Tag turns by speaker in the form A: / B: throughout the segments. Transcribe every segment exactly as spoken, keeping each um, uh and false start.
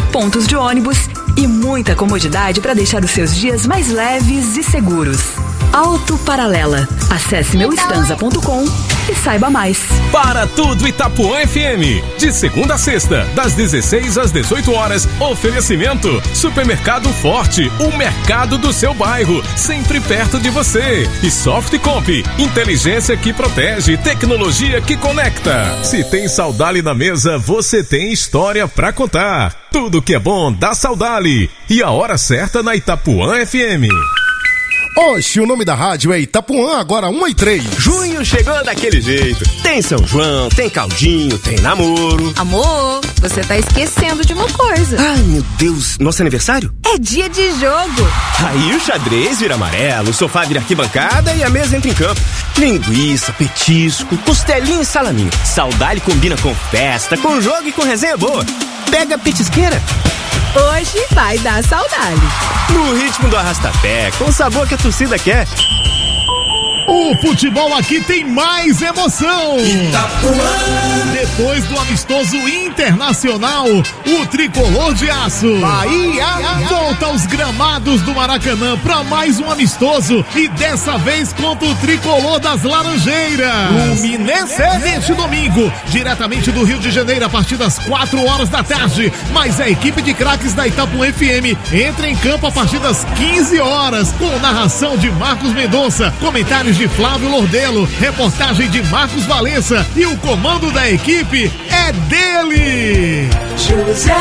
A: pontos de ônibus e muita comodidade para deixar os seus dias mais leves e seguros. Auto Paralela. Acesse meu estanza ponto com e saiba mais.
B: Para tudo Itapuã F M. De segunda a sexta, das dezesseis às dezoito horas. Oferecimento: Supermercado Forte, o mercado do seu bairro, sempre perto de você. E Softcomp, inteligência que protege, tecnologia que conecta. Se tem Saudali na mesa, você tem história pra contar. Tudo que é bom dá Saudali. E a hora certa na Itapuã F M.
C: Oxe, o nome da rádio é Itapuã, agora um e três.
D: Junho chegou daquele jeito. Tem São João, tem caldinho, tem namoro.
E: Amor, você tá esquecendo de uma coisa.
D: Ai, meu Deus, nosso aniversário?
E: É dia de jogo.
D: Aí o xadrez vira amarelo, o sofá vira arquibancada e a mesa entra em campo. Linguiça, petisco, costelinha e salaminho. Saudade combina com festa, com jogo e com resenha boa. Pega a petisqueira.
E: Hoje vai dar saudade.
D: No ritmo do arrastapé, com o sabor que a torcida quer.
F: O futebol aqui tem mais emoção.
G: Itapuã.
F: Depois do amistoso internacional, o tricolor de aço
C: Bahia
F: volta aos gramados do Maracanã para mais um amistoso e dessa vez contra o tricolor das Laranjeiras.
C: Fluminense.
F: Neste domingo, diretamente do Rio de Janeiro, a partir das quatro horas da tarde. Mas a equipe de craques da Itapuã F M entra em campo a partir das quinze horas, com narração de Marcos Mendonça, comentários de Flávio Lordelo, reportagem de Marcos Valença e o comando da equipe é dele,
G: José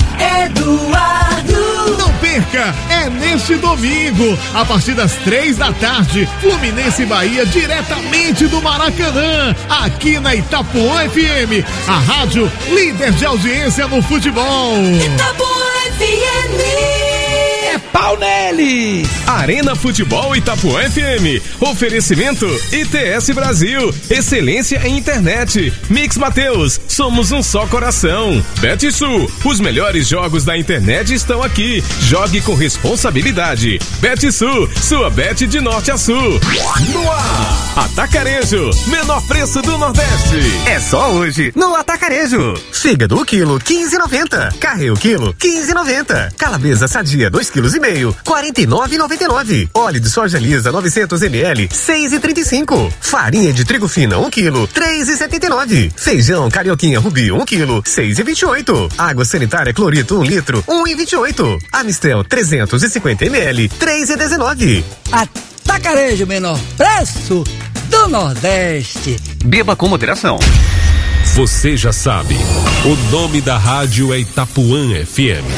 G: Eduardo.
F: Não perca, é neste domingo, a partir das três da tarde, Fluminense e Bahia, diretamente do Maracanã, aqui na Itapuã F M, a rádio líder de audiência no futebol.
G: Itapuã F M.
B: Pau neles! Arena Futebol Itapuã F M. Oferecimento I T S Brasil. Excelência em internet. Mix Mateus. Somos um só coração. BetSul. Os melhores jogos da internet estão aqui. Jogue com responsabilidade. BetSul. Sua bet de norte a sul. No ar. Atacarejo. Menor preço do Nordeste.
H: É só hoje no Atacarejo. Fígado o quilo quinze e noventa. Carré o quilo quinze e noventa. Calabresa sadia dois quilos e meio, quarenta e nove e noventa e nove. Óleo de soja lisa novecentos mililitros, seis e trinta e cinco. Farinha de trigo fina um quilo, três e setenta e nove. Feijão carioquinha rubi um quilo, seis e vinte e oito. Água sanitária clorito um litro, um e vinte e oito. Amistel trezentos e cinquenta mililitros, três e dezenove.
I: Atacarejo, menor preço do Nordeste.
H: Beba com moderação.
B: Você já sabe, o nome da rádio é Itapuã F M.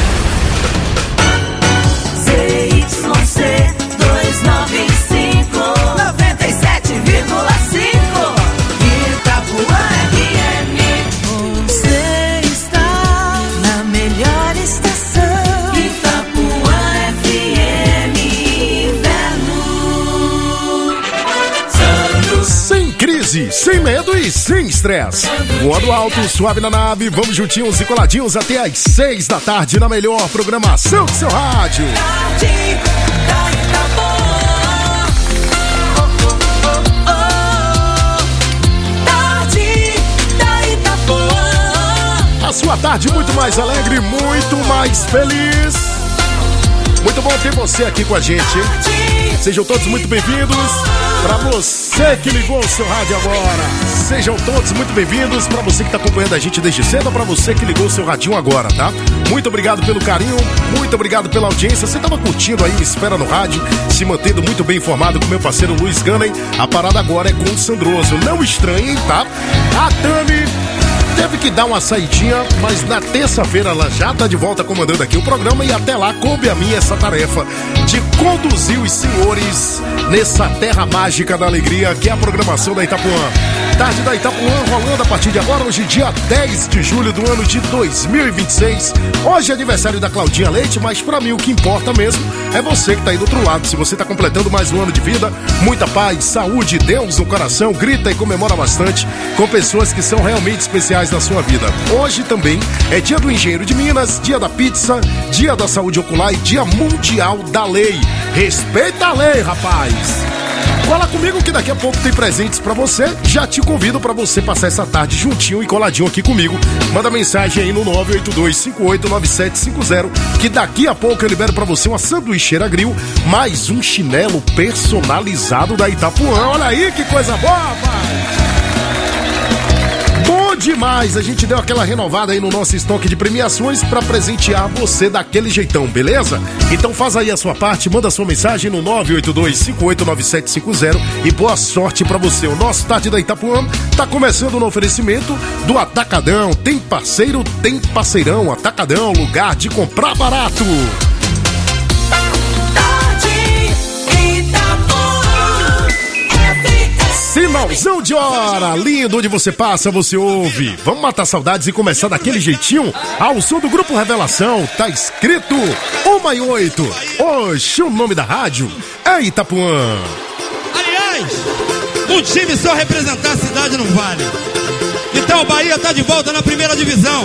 G: C duzentos e noventa e cinco, noventa e sete vírgula cinco. Itapuã F M. Você está na melhor estação. Itapuã F M. Inverno. Santos.
C: Sem crise, sem medo e sem estresse. Voando alto, suave na nave, vamos juntinhos e coladinhos até às seis da tarde na melhor programação do seu rádio. A sua tarde muito mais alegre, muito mais feliz. Muito bom ter você aqui com a gente, hein? Sejam todos muito bem-vindos. Pra você que ligou o seu rádio agora, sejam todos muito bem-vindos. Pra você que tá acompanhando a gente desde cedo, ou pra você que ligou o seu radinho agora, tá? Muito obrigado pelo carinho, muito obrigado pela audiência. Você tava curtindo aí, me espera no rádio, se mantendo muito bem informado com meu parceiro Luiz Gunning. A parada agora é com o Sandroso. Não estranhem, tá? A Dani teve que dar uma saidinha, mas na terça-feira ela já tá de volta comandando aqui o programa e até lá coube a mim essa tarefa de conduzir os senhores nessa terra mágica da alegria que é a programação da Itapuã. Tarde da Itapuã rolando a partir de agora, hoje dia dez de julho do ano de dois mil e vinte e seis. Hoje é aniversário da Claudinha Leite, mas pra mim o que importa mesmo é você que tá aí do outro lado. Se você tá completando mais um ano de vida, muita paz, saúde, Deus no coração, grita e comemora bastante com pessoas que são realmente especiais na sua vida. Hoje também é dia do engenheiro de Minas, dia da pizza, dia da saúde ocular e dia mundial da lei. Respeita a lei, rapaz! Fala comigo que daqui a pouco tem presentes pra você. Já te convido pra você passar essa tarde juntinho e coladinho aqui comigo. Manda mensagem aí no nove oito dois cinco oito nove sete cinco zero, que daqui a pouco eu libero pra você uma sanduicheira grill, mais um chinelo personalizado da Itapuã. Olha aí que coisa boa, rapaz! Bom demais, a gente deu aquela renovada aí no nosso estoque de premiações pra presentear você daquele jeitão, beleza? Então faz aí a sua parte, manda sua mensagem no nove oito dois cinco oito nove sete cinco zero e boa sorte pra você. O nosso Tarde da Itapuã tá começando no oferecimento do Atacadão. Tem parceiro, tem parceirão. Atacadão, lugar de comprar barato. Sinalzão de hora, lindo, onde você passa, você ouve. Vamos matar saudades e começar daquele jeitinho? Ao som do Grupo Revelação, tá escrito uma e oito. Oxe, o nome da rádio é Itapuã.
J: Aliás, um time só representar a cidade não vale. Então o Bahia tá de volta na primeira divisão.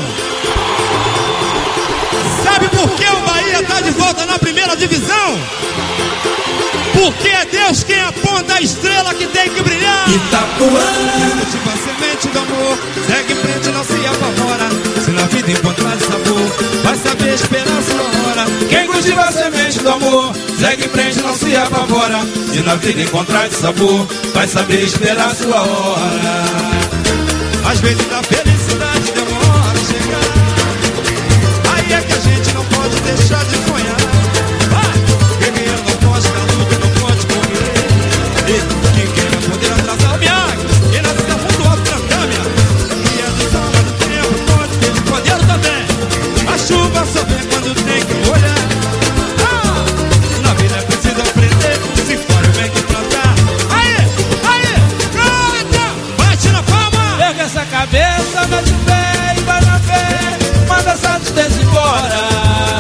J: Sabe por que o Bahia tá de volta na primeira divisão? Porque é Deus quem aponta a estrela que tem que brilhar. Itapuã, cultiva a semente do amor, segue em frente, não se apavora. Se na vida encontrar sabor, vai saber esperar a sua hora. Quem cultiva a semente do amor, segue em frente, não se apavora. Se na vida encontrar sabor, vai saber esperar a sua hora. Às vezes a felicidade demora a chegar. Aí é que a gente não pode deixar de sonhar. Guerreiro não pode dar luta, não pode correr. Quem quer poder atrasar o viagem, quem nasce da fundo alto cantar minha. E a desala do tempo pode ter poder também. A chuva só vem quando tem que molhar. Ah, na vida é preciso aprender, se for o bem que plantar. Aí, aí, canta, bate na palma. Pega essa cabeça, mete o pé e vai na fé. Manda essa tristeza embora.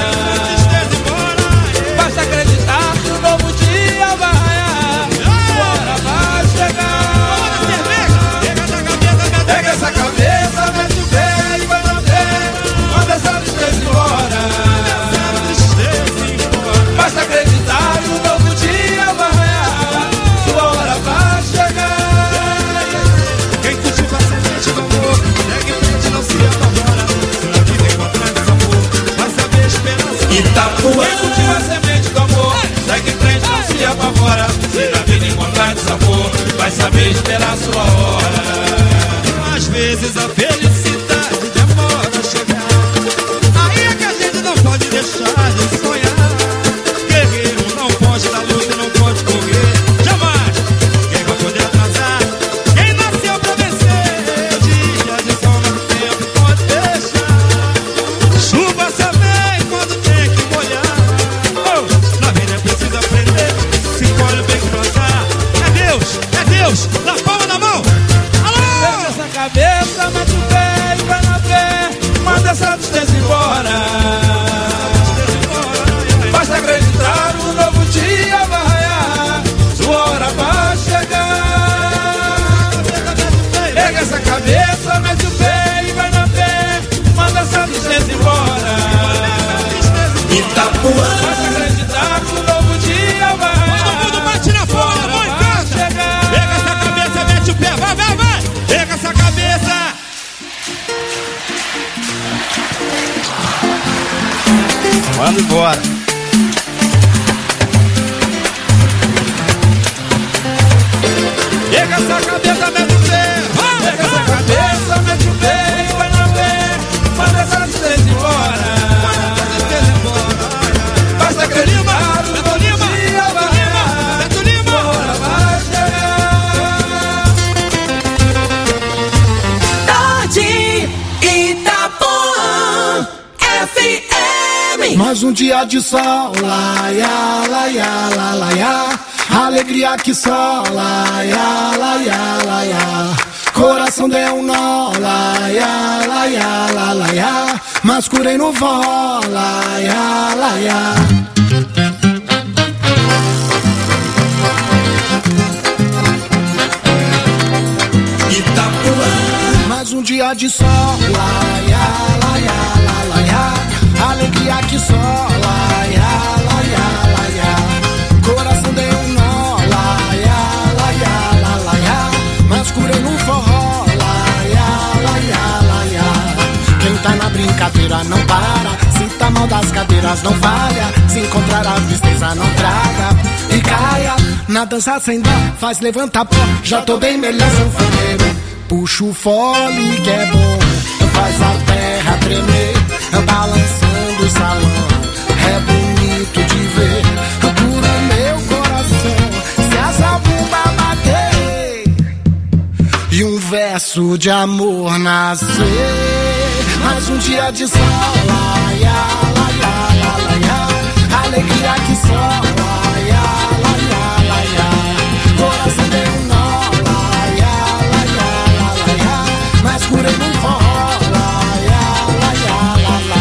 J: Basta acreditar que um novo dia vai raiar. Sua hora vai chegar. Pega essa cabeça, mete o pé e vai na fé. Manda essa tristeza embora. Basta acreditar que um novo dia vai raiar. Sua hora vai chegar. Quem cultiva a semente do amor, segue em frente, não se apavora. Se na vida encontrar sabor, vai saber esperar. Itapuã, quem cultiva a semente do amor, segue em frente, não se apavora. Se na vida encontrar sabor, vai saber esperar sua hora. Às vezes a felicidade demora a chegar. Aí é que a gente não pode deixar de sonhar. Guerreiro não pode dar luta, não pode correr. Jamais. Quem vai poder atrasar? Quem nasceu pra vencer? Dia de sol no tempo pode deixar. Chuva só vem quando tem que molhar. Oh, na vida é preciso aprender, se pode bem que plantar. É Deus, é Deus, na palma da mão. Alô! Pega essa cabeça, mete o pé e vai na fé. Manda essa tristeza embora. Basta acreditar, um novo dia vai raiar. Sua hora vai chegar. Pega essa cabeça, mete o pé e vai na fé. Manda essa tristeza embora. Itapuã, basta acreditar que um novo dia vai raiar. Todo mundo bate na palma, mãe, canta. Pega essa cabeça, mete o pé, vai, vai, vai. Pega essa cabeça. Vamos embora. Pega essa cabeça, mete o pé. Pega essa cabeça, mete o pé e vai na fé. Manda essa tristeza embora. Basta acreditar, Beto Lima, Beto Lima, Beto Lima. Agora vai chegar.
G: Tarde Itapuã F M.
K: Mais um dia de sol, laia, laia, la, laia. Alegria que só, laia, laia, laia. Coração deu um nó, laia, laia, la, laia. Mas curei no vó, laia, laia. Itapuã. Mais um dia de sol, laia, laia, la, laia. Alegria que só, laia, laia, laia. Coração deu um nó, laia, das cadeiras não falha. Se encontrar a tristeza não traga e caia. Na dança sem dó, faz levantar pó. Já tô bem melhor, sanfoneiro. Puxa o fole que é bom. Faz a terra tremer, balançando o salão. É bonito de ver, cura meu coração. Se a zabumba bater e um verso de amor nascer. Mais um dia de sol, laia, laia, laia. Alegria que só, laia, laia, laia. Coração deu um nó, laia, laia, laia. Mas curei num forró, laia, laia, laia.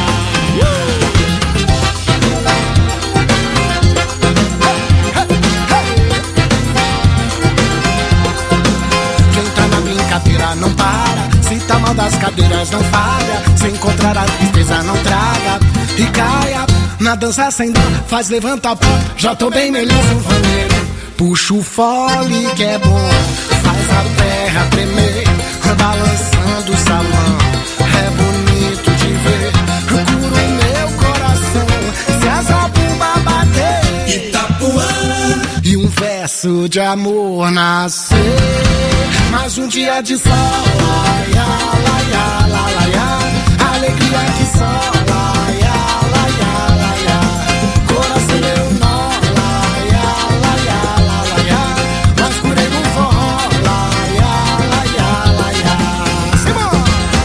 K: Quem tá na brincadeira não para. Se tá mal das cadeiras não falha. Se encontrar a tristeza não traga e caia. Na dança sem dó, faz levantar pó. Já tô bem melhor, sanfoneiro. Puxa o fole que é bom. Faz a terra tremer, balançando o salão. É bonito de ver, cura o meu coração. Se a zabumba bater Itapuã e um verso de amor nascer. Mais um dia de sol, laia, laia, laia. Alegria que só, laia, laia, laia. Coração meu nó, laia, laia, laia. Mas curei no forró, laia, laia, laia. Simão!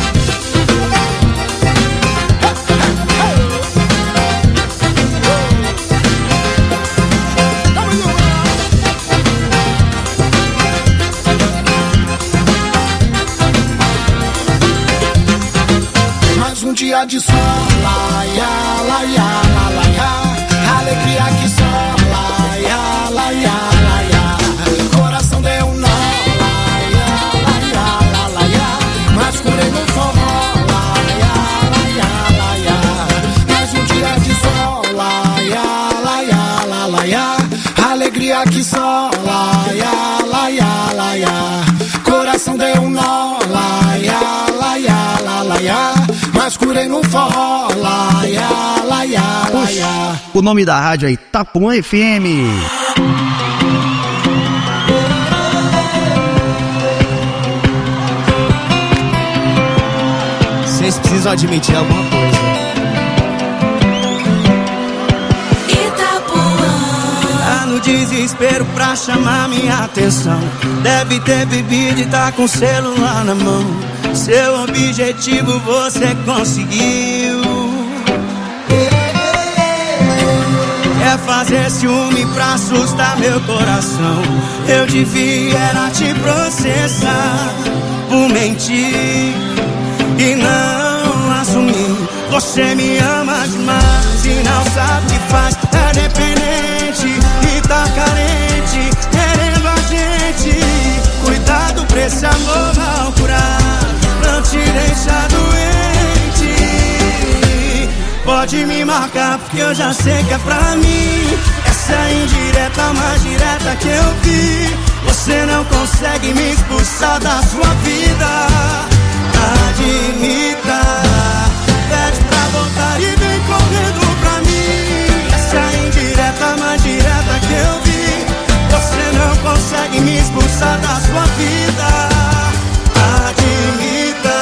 K: Mais um dia de sol, laia, laia, laia. Alegria que só, laia, laia, laia. Coração deu um nó, laia, laia, laia. Mas curei no forró, laia, laia, laia. Mais um dia de sol, laia, laia, laia. Alegria que só, laia, laia, laia. Coração deu um nó, laia, laia, laia. Mas curei no forró, laia, laia, laia.
L: O nome da rádio é Itapuã F M.
M: Vocês precisam admitir alguma coisa. Tá no desespero pra chamar minha atenção. Deve ter bebido e tá com o celular na mão. Seu objetivo você conseguiu. Quer fazer ciúme pra assustar meu coração. Eu devia era te processar por mentir e não assumir. Você me ama demais e não sabe o que faz. É dependente e tá carente, querendo a gente. Cuidado pra esse amor mal curar, não te deixa doente. Pode me marcar porque eu já sei que é pra mim. Essa é a indireta mais direta que eu vi. Você não consegue me expulsar da sua vida. Admita, pede pra voltar e vem correndo pra mim. Essa é a indireta mais direta que eu vi. Você não consegue me expulsar da sua vida. Admita.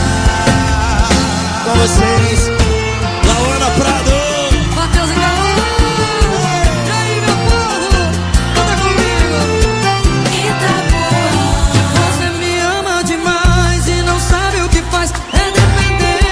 M: Com vocês, Laura Prado,
G: Matheus e Galão. E aí, meu povo, canta comigo. Itapuã. Você me ama demais e não sabe o que faz. É dependente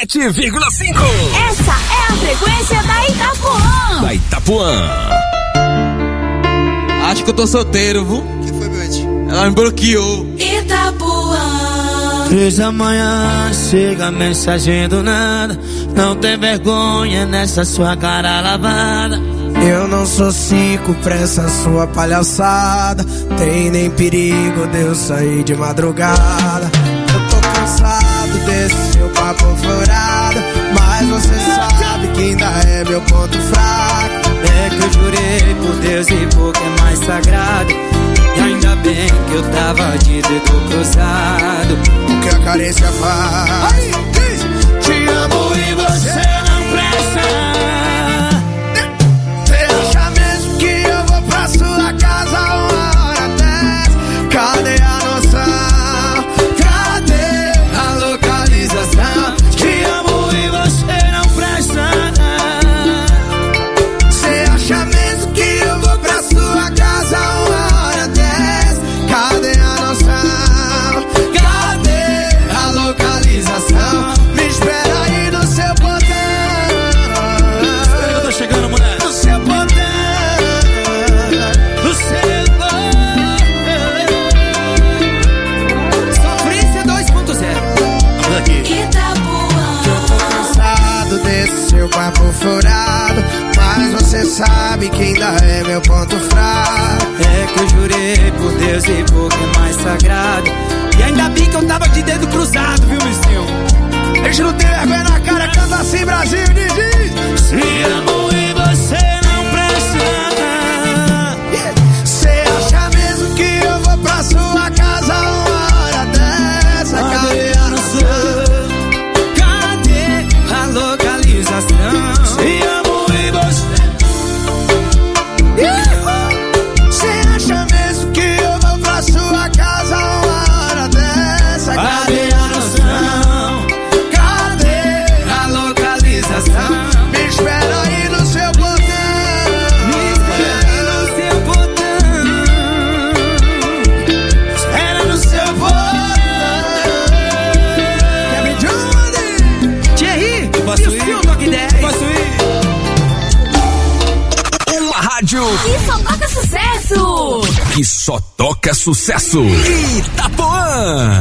B: sete vírgula cinco.
N: Essa é a frequência da Itapuã.
B: Da Itapuã.
J: Acho que eu tô solteiro, viu?
M: Que foi, Bete?
J: Ela me bloqueou.
N: Itapuã.
M: Três da manhã, chega a mensagem do nada. Não tem vergonha nessa sua cara lavada. Eu não sou cinco pra essa sua palhaçada. Tem nem perigo de eu sair de madrugada. Eu tô cansado desse seu papo furado, mas você sabe que ainda é meu ponto fraco. É que eu jurei por Deus e por que é mais sagrado. E ainda bem que eu tava de dedo cruzado. O que a carência faz? Aí, diz, te amo e você não presta. Você acha mesmo que eu vou pra sua casa uma hora dessa? Cadê a noção? Cadê a localização? Te amo e você não presta. Você acha mesmo que eu vou pra sua casa uma hora dessa? Cadê a noção? Cadê a localização? Me espera aí no seu portão. Espera que eu tô chegando, mulher. No seu portão. No seu portão. Sofrência dois ponto zero. Vamos aqui.
N: Itapuã.
M: Eu tô cansado desse seu papo furado, mas você sabe que ainda é meu ponto fraco. É que eu jurei por Deus e por que é mais sagrado. E ainda bem que eu tava de dedo cruzado, viu, Luizinho? Eles não tem vergonha na cara, canta assim, Brasil, diz. Se amo e você não presta. Você acha mesmo que eu vou pra sua casa uma hora dessa? Cadê a noção? Cadê a localização? Se amo e você. Você acha mesmo que eu vou pra sua casa uma hora dessa? Cadê a noção? Cadê a localização? Me espera aí no seu portão. Me espera aí no seu portão. Espera no seu portão. Kevin Johnny, Thierry, e o seu Toque dez. Posso ir?
B: Uma rádio
N: Que só toca sucesso.
B: que só toca sucesso. Itapuã.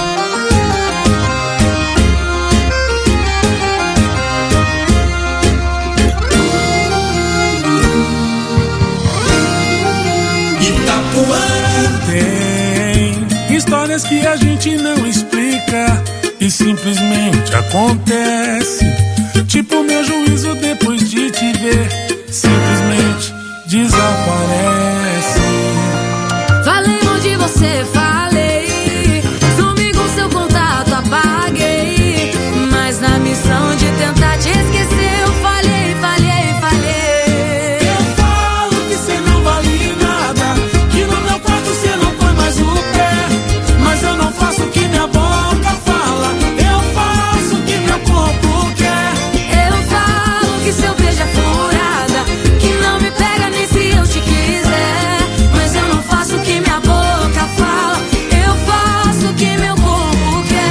O: Tem histórias que a gente não explica e simplesmente acontece. Tipo meu juízo depois de te ver, simplesmente desaparece.
N: Falei mal de você, falei. Sumi com seu contato, apaguei. Mas na missão de tentar te esquecer, eu falhei, falhei, falhei.
O: Eu falo que cê não vale nada, que no meu quarto cê não põe mais o pé. Mas eu não faço o que minha boca fala, eu faço o que meu corpo quer.
N: Eu falo que seu beijo é furada, que não me pega nem se eu te quiser. Mas eu não faço o que minha boca fala, eu faço o que meu corpo quer.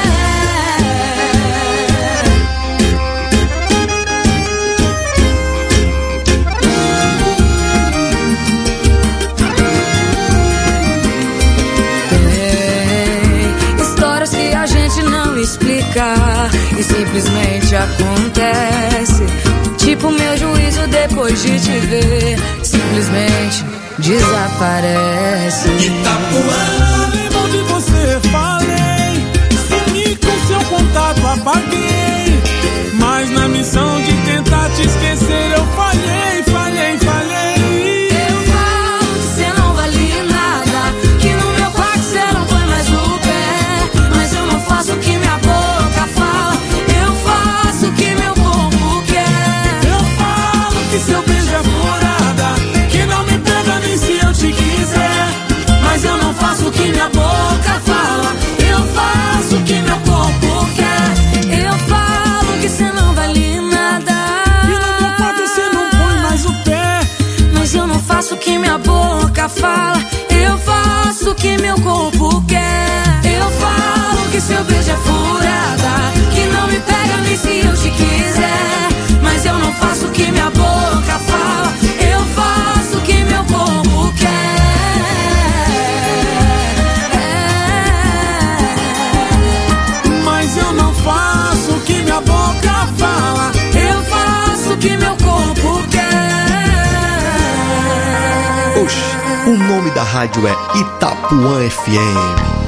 N: Tem histórias que a gente não explica e simplesmente acontece. Tipo meu juízo depois de te ver, simplesmente desaparece.
O: Falei mal de você, falei. Sumi com seu contato, apaguei. Mas na missão de tentar te esquecer, eu falhei, falhei, falhei.
N: Eu falo que cê não vale nada, que no meu quarto cê não põe mais o pé. Mas eu não faço o que minha boca fala, eu faço o que meu corpo quer.
O: Eu falo que seu beijo é furada, que não me pega nem se eu te quiser.
N: Mas eu não faço o que minha boca fala, eu faço o que meu corpo quer. Eu falo que cê não vale nada,
O: e no meu quarto cê não põe mais o pé.
N: mas eu não faço o que minha boca fala, eu faço o que meu corpo quer. Eu falo que seu beijo é furada, que não me pega
P: rádio é Itapuã F M.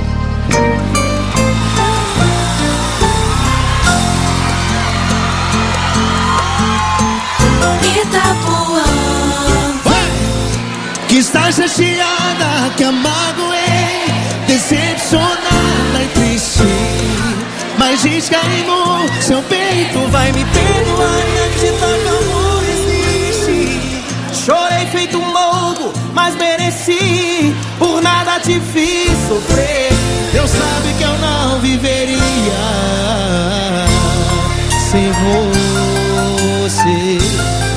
Q: Que está chateada, que a magoei, decepcionada e triste. Mas diz que aí no seu peito vai me perdoar e acreditar que amor existe. Chorei feito um louco, mas mereci. Por nada te fiz sofrer. Deus sabe que eu não viveria sem você.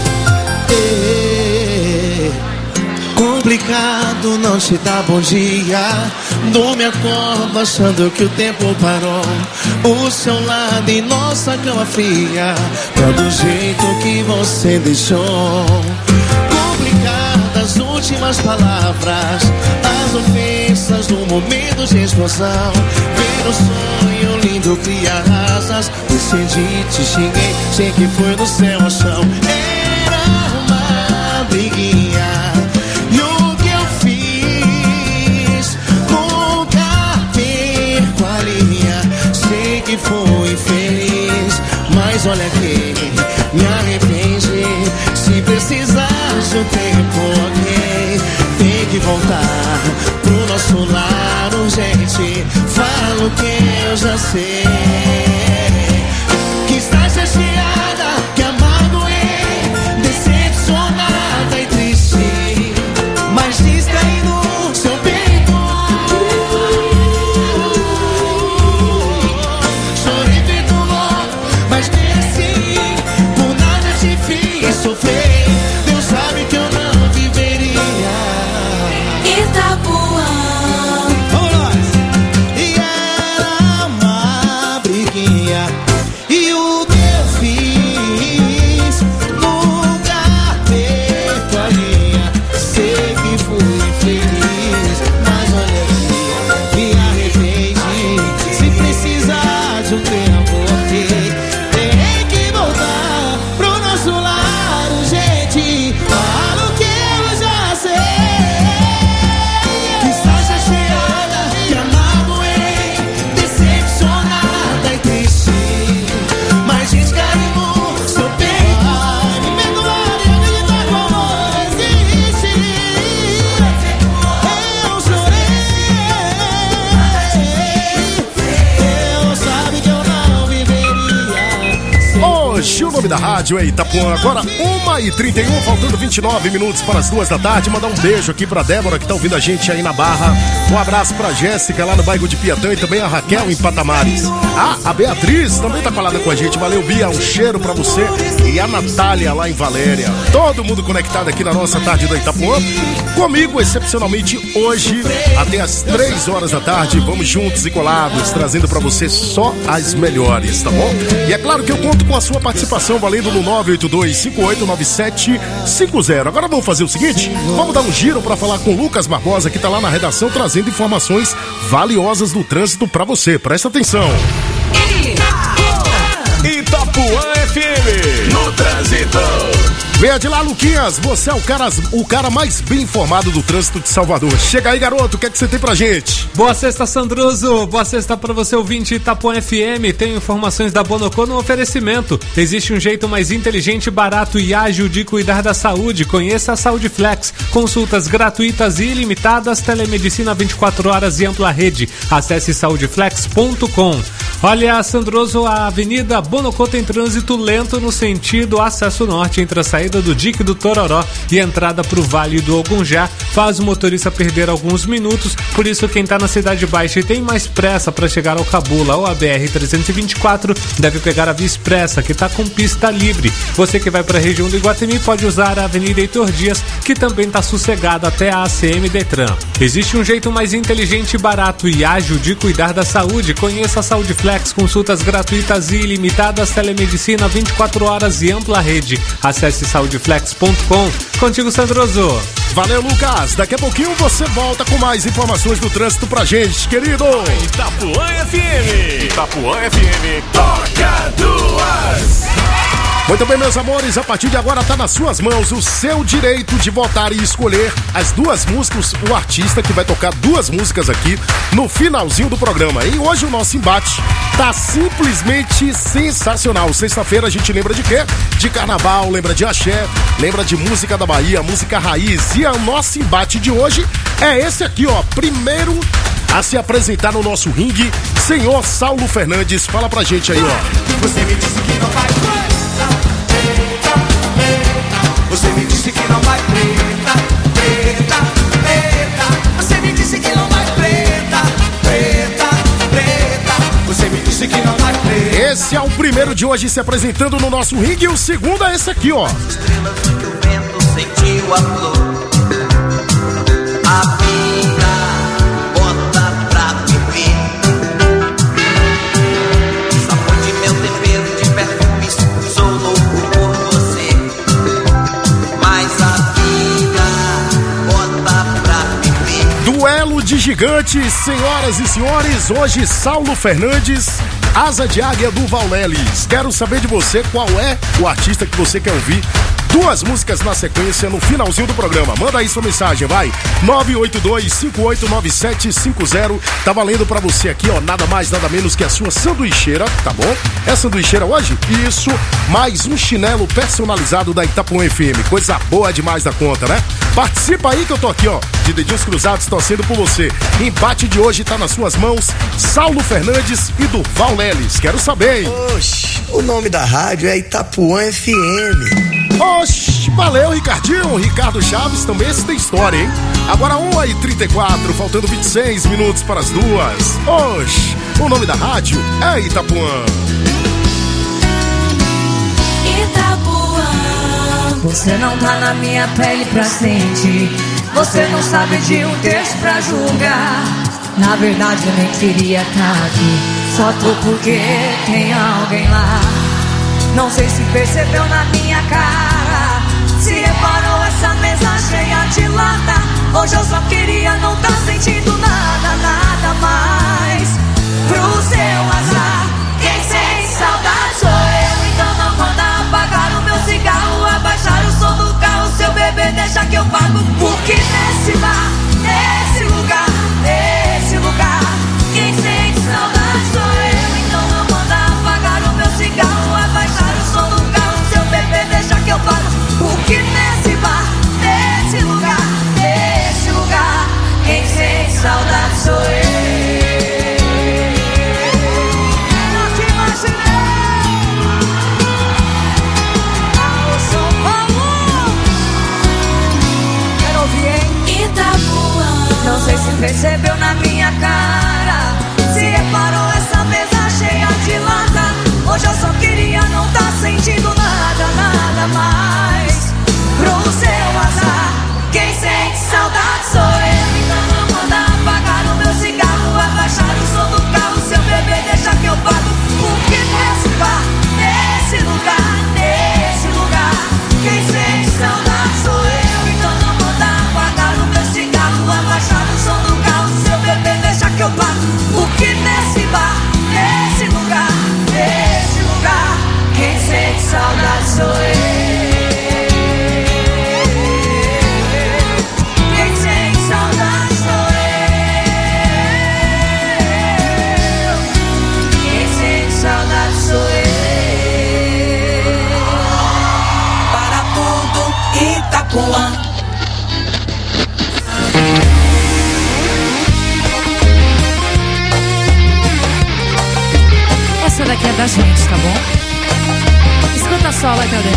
Q: Complicado não te dar bom dia. Não me acordo achando que o tempo parou. O seu lado em nossa cama fria, todo jeito que você deixou. Complicadas últimas palavras, as ofensas no momento de explosão. Ver o sonho lindo criar asas. Decidi, te xinguei, sei que foi do céu ao chão. Era uma briguinha. Que fui feliz, mas olha que me arrependi. Se precisar de um tempo, ok, tem que voltar pro nosso lar urgente. Falo que eu já sei que está chateada, que a magoei, decepcionada e triste. Mas diz que aí no seu peito sofrer, Deus sabe que eu não viveria. Itapuã. Vamos nós. E era uma briguinha. E o que eu fiz nunca perco a linha. Sei que fui feliz, mas olha aqui, me arrependi. Se precisar de um tempo, ok, tem que voltar pro nosso lar. Falo que eu já sei que está chateada, que a magoei, decepcionada e triste. Mas diz que aí no seu peito me perdoar e acreditar que o amor existe. Eu chorei, eu sabe que eu não viveria.
C: Hoje o nome da rádio é Itapuã. Agora uma e trinta e um, faltando vinte e nove minutos para as duas da tarde. Mandar um beijo aqui pra Débora, que tá ouvindo a gente aí na Barra. Um abraço pra Jéssica lá no bairro de Piatã e também a Raquel em Patamares. Ah, a Beatriz também tá colada com a gente. Valeu, Bia, um cheiro pra você. E a Natália lá em Valéria. Todo mundo conectado aqui na nossa tarde da Itapuã. Comigo, excepcionalmente, hoje, até as três horas da tarde. Vamos juntos e colados, trazendo pra você só as melhores, tá bom? E é claro que eu conto com a sua participação, valendo no nove oito dois, cinco oito nove sete cinco zero. Agora vamos fazer o seguinte, vamos dar um giro para falar com o Lucas Barbosa, que tá lá na redação trazendo informações valiosas do trânsito para você. Presta atenção.
B: Itapuã F M no trânsito.
C: Venha de lá, Luquinhas, você é o cara, o cara mais bem informado do trânsito de Salvador. Chega aí, garoto, o que é que você tem pra gente?
R: Boa sexta, Sandroso. Boa sexta pra você, ouvinte Itapuã F M. Tenho informações da Bonocô no oferecimento. Existe um jeito mais inteligente, barato e ágil de cuidar da saúde. Conheça a Saúde Flex. Consultas gratuitas e ilimitadas, telemedicina vinte e quatro horas e ampla rede. Acesse saúde flex ponto com. Olha, Sandroso, a Avenida Bonocô tem trânsito lento no sentido acesso norte entre a saída do Dique do Tororó e a entrada para o Vale do Ogunjá. Faz o motorista perder alguns minutos, por isso quem está na Cidade Baixa e tem mais pressa para chegar ao Cabula ou a B R trezentos e vinte e quatro deve pegar a Via Expressa, que está com pista livre. Você que vai para a região do Iguatemi pode usar a Avenida Heitor Dias, que também está sossegada até a A C M Detran. Existe um jeito mais inteligente, barato e ágil de cuidar da saúde. Conheça a Saúde Flex, consultas gratuitas e ilimitadas, telemedicina vinte e quatro horas e ampla rede. Acesse saúde flex ponto com. Contigo, Sandroso.
C: Valeu, Lucas. Daqui a pouquinho você volta com mais informações do trânsito pra gente, querido.
B: Itapuã F M. Itapuã F M. Toca duas.
C: Muito bem, meus amores, a partir de agora tá nas suas mãos o seu direito de votar e escolher as duas músicas, o artista que vai tocar duas músicas aqui no finalzinho do programa. E hoje o nosso embate tá simplesmente sensacional. Sexta-feira a gente lembra de quê? De carnaval, lembra de axé, lembra de música da Bahia, música raiz. E o nosso embate de hoje é esse aqui, ó. Primeiro a se apresentar no nosso ringue, senhor Saulo Fernandes. Fala pra gente aí, ó.
Q: Você me disse que não vai Você me disse que não vai preta, preta, preta. Você me disse que não vai preta, preta, preta. Você me disse que não vai preta.
C: Esse é o primeiro de hoje se apresentando no nosso ringue e o segundo é esse aqui, ó.
Q: Estrelas que o vento sentiu a flor. A vida bota pra viver. Sabor de meu tempero de perfumes. Sou louco por você.
C: Duelo de gigantes, senhoras e senhores, hoje Saulo Fernandes, Asa de Águia do Vaulelis. Quero saber de você qual é o artista que você quer ouvir. Duas músicas na sequência no finalzinho do programa. Manda aí sua mensagem, vai. nove oito dois, cinco oito nove sete cinco zero. Tá valendo pra você aqui, ó, nada mais, nada menos que a sua sanduicheira, tá bom? É sanduicheira hoje? Isso, mais um chinelo personalizado da Itapuã F M. Coisa boa demais da conta, né? Participa aí que eu tô aqui, ó, de dedinhos cruzados torcendo por você. Empate de hoje tá nas suas mãos, Saulo Fernandes e do Vaulelis. Quero saber, hein?
P: Oxe, o nome da rádio é Itapuã F M.
C: Oxe, valeu, Ricardinho. Ricardo Chaves também, esse tem história, hein? Agora uma e trinta e quatro, faltando vinte e seis minutos para as duas. Oxe, o nome da rádio é Itapuã.
N: Itapuã. Você não tá na minha pele pra sentir. Você não sabe de um texto pra julgar. Na verdade eu nem queria estar aqui. Só tô porque tem alguém lá. Não sei se percebeu na minha cara, se reparou essa mesa cheia de lata. Hoje eu só queria não tá sentindo nada, nada mais. Pro seu azar, quem sente saudade sou eu. Então não manda apagar o meu cigarro, abaixar o som do carro. Seu bebê deixa que eu pago. Porque nesse bar, nesse lugar, nesse lugar, quem sente saudade sou eu. Então não manda apagar o meu cigarro, abaixar o som do carro. Seu bebê deixa que eu pago. Porque nesse bar, nesse lugar, nesse lugar, quem sente saudade sou eu. Não te imaginei. Alô, São Paulo. Quero ouvir, hein? Itapuã. Não sei se percebeu na minha cara, se reparou essa mesa cheia de lata. Hoje eu só queria não tá sentindo nada, nada mais. Pro seu azar, quem sente saudade sou eu. Então não manda apagar o meu cigarro, abaixar o som do carro. Seu bebê deixa que eu pago. Porque nesse bar, nesse lugar, nesse lugar, quem sente saudade sou eu. Então não manda apagar o meu cigarro, abaixar o som do carro. Seu bebê deixa que eu pago. Porque nesse bar, nesse lugar, nesse lugar, quem sente saudade sou eu. Quem sente saudade sou eu. Quem sente saudade sou eu. Para tudo, Itapuã. Essa daqui é da gente, tá bom? Escuta só, vai ter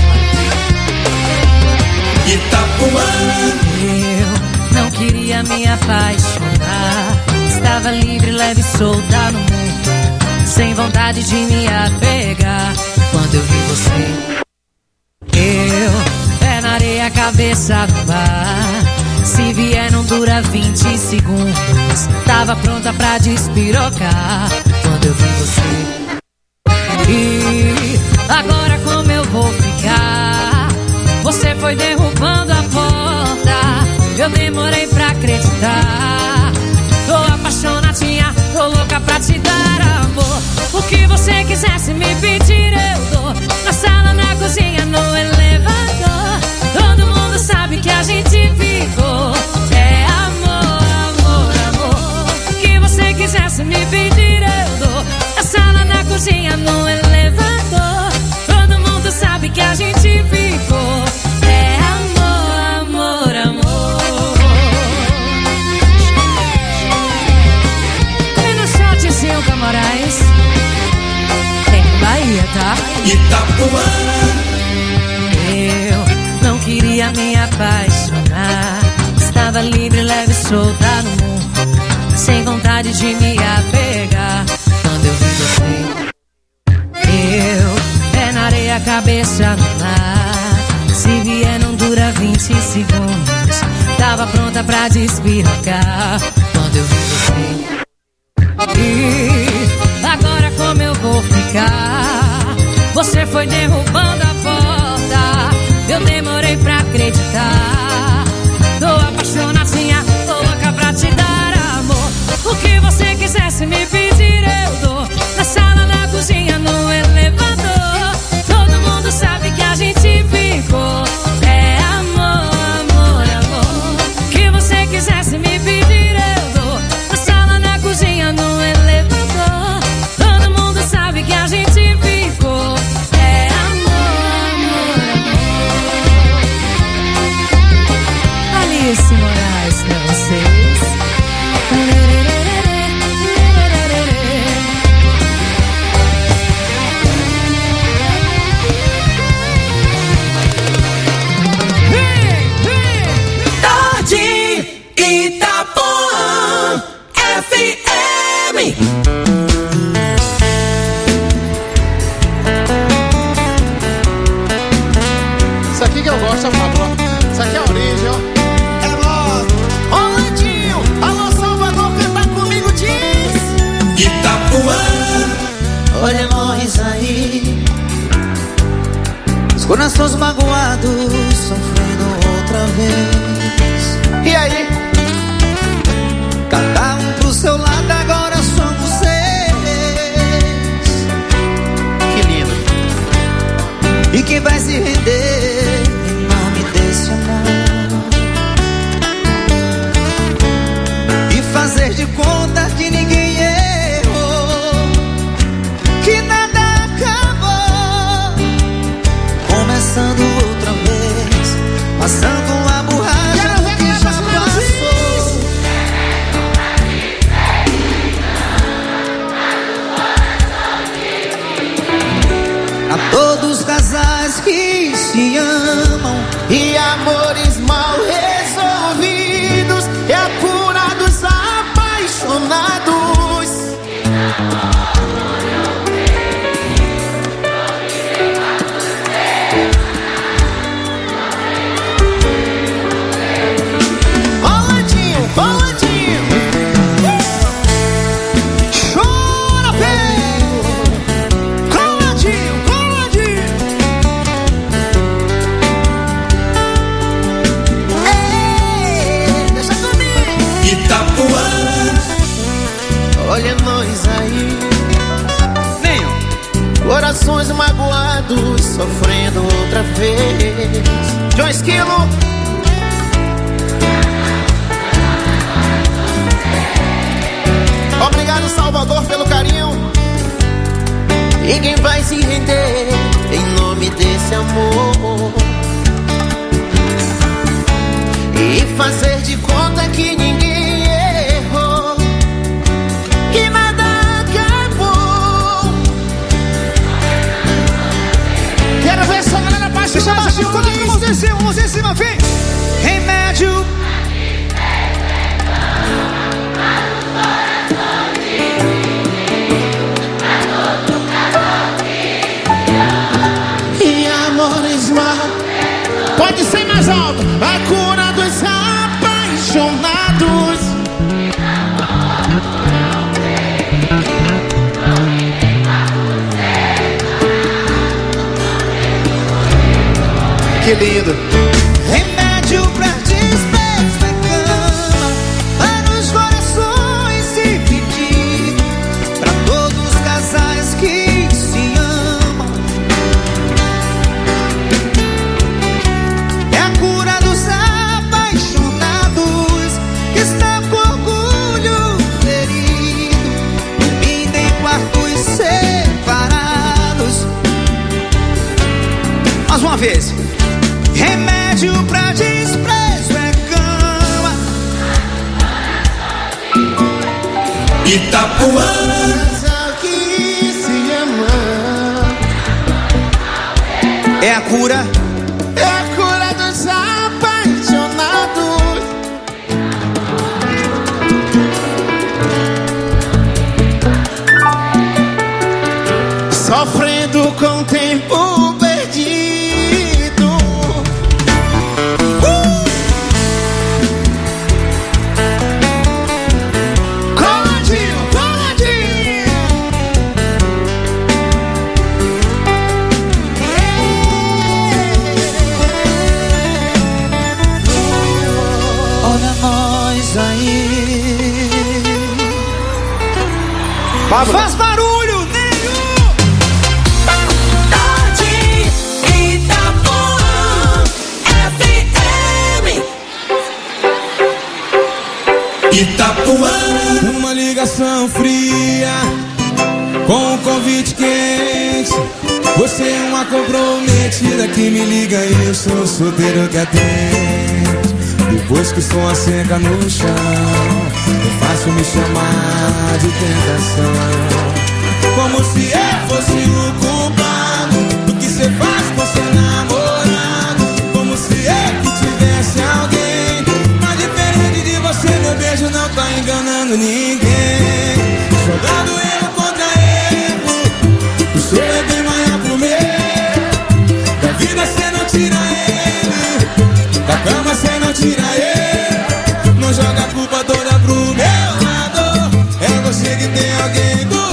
N: Itapuã. Eu não queria me apaixonar. Estava livre, leve, solta no mundo, sem vontade de me apegar. Quando eu vi você, eu, pé na areia, cabeça no mar. Se vier não dura vinte segundos. Tava pronta pra despirocar. Quando eu vi você. E agora como eu vou ficar? Você foi derrubando a porta. Eu demorei pra acreditar. Tô apaixonadinha, tô louca pra te dar amor. O que você quisesse me pedir eu dou. Na sala, na cozinha, quisesse me pedir, eu dou. Na sala, na cozinha, no elevador. Todo mundo sabe que a gente ficou. É amor, amor, amor. E no shot, Silva Moraes. Tem Bahia, tá?
G: Itapuã.
N: Eu não queria me apaixonar. Estava livre, leve, solta no mundo, sem vontade de me apegar. Quando eu vi você, eu, pé na areia, cabeça no mar. Se vier não dura vinte segundos. Tava pronta pra despirocar. Quando eu vi você, e agora como eu vou ficar? Você foi derrubando a porta. Eu demorei pra acreditar. Tô apaixonadinha, louca pra te dar amor. O que você quisesse me pedir, eu dou. Na sala, na cozinha, no elevador. Todo mundo sabe que a gente ficou. É amor, amor, amor. O que você quisesse me pedir, eu dou. Na sala, na cozinha, no elevador. Todo mundo sabe que a gente ficou. É amor, amor, amor. Alice Moraes pra vocês.
G: Tarde Itapuã F M.
C: Isso aqui que eu gosto, Pablo. Isso aqui é a origem, ó.
Q: É nóis. Ô Landinho, alô Salvador, canta comigo, diz.
G: Itapuã.
Q: Olha nós aí, os corações magoados, sofrendo outra vez. E aí? Cada um pro seu lado, agora somos seis. Que lindo. E quem vai se render em nome desse amor? E fazer de conta que ninguém errou, que nada acabou, começando outra vez, passando a borracha do que já passou. A todos os casais que se amam e amores mal resolvidos, é a cura dos apaixonados. Rolandinho, Rolandinho, chora bem. Rolandinho, Rolandinho. Ei, deixa comigo.
G: Itapuã.
Q: Olha nós aí, Nenhum. Corações magoados, sofrendo outra vez. John Esquilo. Obrigado, Salvador, pelo carinho. E quem vai se render em nome desse amor? E fazer de conta que ninguém errou, que nada acabou. Quero ver essa galera baixo, baixo, baixo, comigo, você em cima, você em cima, vem. Remédio. E amores mal. Pode ser mais alto. A cura dos apaixonados. Que lindo. Remédio pra despejo da cama, para os corações se pedir, pra todos os casais que se amam. É a cura dos apaixonados, que está com orgulho ferido, Itapuã. Que se ama.
M: É a cura.
Q: É a cura dos apaixonados. Sofrendo com o tempo perdido. uh! Coladinho, coladinho. Olha nós aí.
M: Pablo.
Q: Faz barulho, nego!
J: Itapuã. Uma ligação fria com um convite quente. Você é uma comprometida que me liga e eu sou solteiro que atende. Depois que o som asseca no chão, é fácil me chamar de tentação. Como se eu fosse o culpado do que você faz com seu namorado. Como se eu que tivesse alguém. Mas diferente de você, meu beijo não tá enganando ninguém. Jogando erro contra erro, o seu é bem maior pro meu. Da vida cê não tira ele, da cama cê não tira ele. Não joga a culpa toda pro meu lado. É você que tem alguém do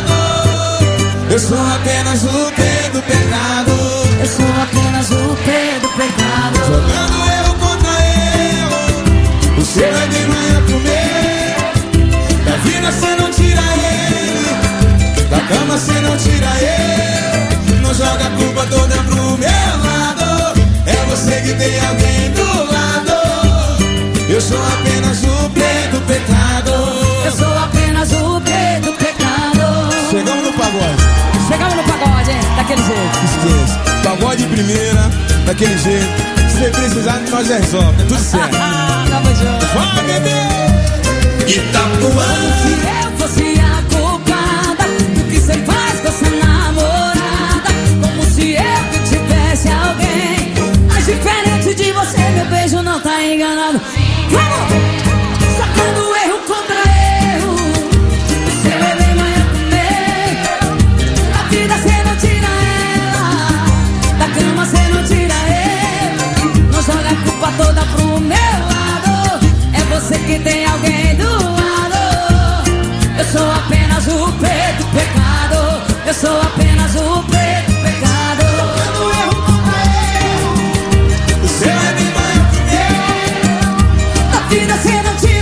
J: lado. Eu sou apenas o pé do pecado.
N: Eu sou apenas o pé do pecado.
J: Jogando erro contra erro, o seu é bem maior pro meu. Da vida cê não tira ele, da cama cê não tira ele. Não joga a culpa toda pro meu lado. É você que tem alguém do lado. Eu sou apenas o pé do pecado.
N: Eu sou apenas o pé do pecado.
J: Chegamos no pagode.
N: Chegamos no pagode, hein? Daquele jeito.
J: Esqueça. Pagode primeira, daquele jeito. Se precisar, nós resolve. É tudo certo.
N: Tamo junto.
J: Vai, bebê. Itapuã.
N: Se eu fosse a culpada do que cê faz com essa namorada, como se eu que tivesse alguém. Mas diferente de você, meu beijo não tá enganado. Vamos! Sacando erro contra erro, o seu é bem maior que o meu. Da vida cê não tira ela, da cama cê não tira ele. Não joga a culpa toda pro meu lado. É você que tem alguém do lado. Eu sou apenas o pé do pecado. Eu sou apenas o pé do pecado. Sacando erro contra erro,
J: o seu é bem maior que o meu.
N: da vida cê não tira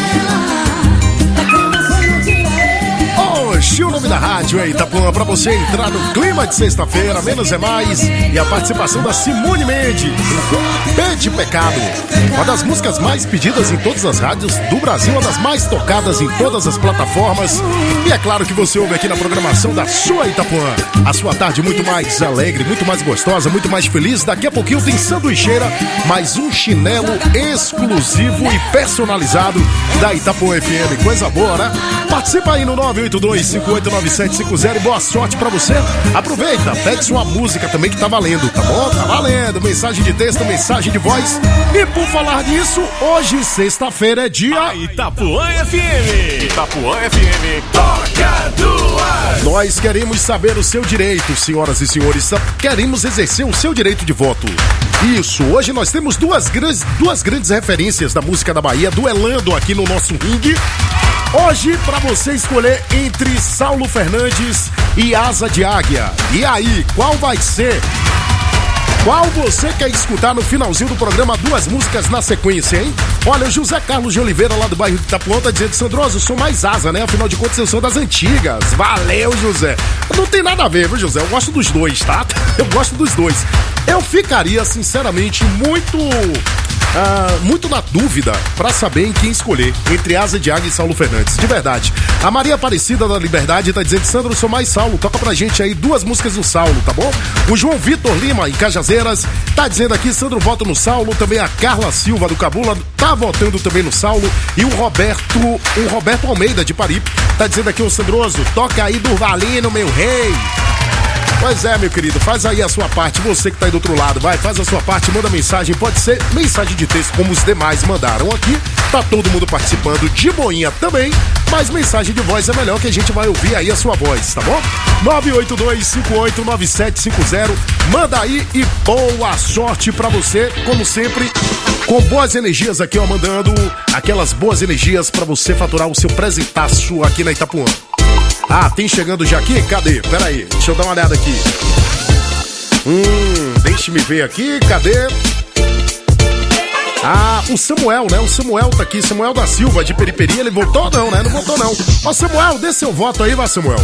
N: ela, da cama cê não tira ele.
C: Hoje o nome da rádio é Itapuã, pra você entrar no clima de sexta-feira, menos é mais. E a participação da Simone Mendes, Pé de Pecado. Uma das músicas mais pedidas em todas as rádios do Brasil, uma das mais tocadas em todas as plataformas. E é claro que você ouve aqui na programação da sua Itapuã. A sua tarde muito mais alegre, muito mais gostosa, muito mais feliz. Daqui a pouquinho tem sanduicheira, mais um chinelo exclusivo e personalizado da Itapuã F M. Coisa boa, né? Participa aí no nove oito dois, cinco oito nove sete cinco zero e boa sorte pra você. Aproveita, pede sua música também que tá valendo, tá bom? Tá valendo. Mensagem de texto, mensagem de voz. E por falar nisso, hoje, sexta-feira, é dia
B: Itapuã F M. Itapuã F M, toca do ar.
C: Nós queremos saber o seu direito, senhoras e senhores. Queremos exercer o seu direito de voto. Isso, hoje nós temos duas grandes, duas grandes referências da música da Bahia duelando aqui no nosso ringue. Hoje, pra você escolher entre Saulo Fernandes e Asa de Águia. E aí, qual vai ser? Qual você quer escutar no finalzinho do programa? Duas músicas na sequência, hein? Olha, o José Carlos de Oliveira, lá do bairro de Itapuã, tá dizendo: Sandroso, eu sou mais asa, né? Afinal de contas, eu sou das antigas. Valeu, José. Não tem nada a ver, viu, José? Eu gosto dos dois, tá? Eu gosto dos dois. Eu ficaria, sinceramente, muito... ah, muito na dúvida pra saber em quem escolher, entre Asa de Águia e Saulo Fernandes, de verdade. A Maria Aparecida da Liberdade tá dizendo, Sandro, eu sou mais Saulo, toca pra gente aí duas músicas do Saulo, tá bom? O João Vitor Lima, em Cajazeiras, tá dizendo aqui, Sandro, voto no Saulo, também a Carla Silva do Cabula tá votando também no Saulo, e o Roberto, o Roberto Almeida de Paripe, tá dizendo aqui, ô Sandroso, toca aí Durvalino, meu rei. Pois é, meu querido, faz aí a sua parte, você que tá aí do outro lado, vai, faz a sua parte, manda mensagem, pode ser mensagem de texto como os demais mandaram aqui, tá todo mundo participando de boinha também, mas mensagem de voz é melhor que a gente vai ouvir aí a sua voz, tá bom? nove oito dois cinco oito nove sete cinco zero, manda aí e boa sorte pra você, como sempre, com boas energias aqui, ó, mandando aquelas boas energias pra você faturar o seu presentaço aqui na Itapuã. Ah, tem chegando já aqui? Cadê? Pera aí, deixa eu dar uma olhada aqui. Hum, deixe-me ver aqui, cadê? Ah, o Samuel, né? O Samuel tá aqui, Samuel da Silva, de Periperia, ele votou não, né? Não votou não. Ó, Samuel, dê seu voto aí, vai, Samuel.